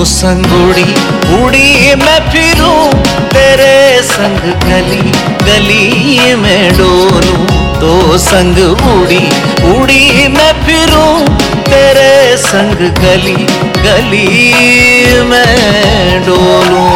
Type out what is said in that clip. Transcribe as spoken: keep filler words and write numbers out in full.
संग उड़ी उड़ी मैं फिरूं, तेरे संग गली गली में डोलूं। तो संग उड़ी उड़ी मैं फिरूं, तेरे संग गली गली में डोलूं।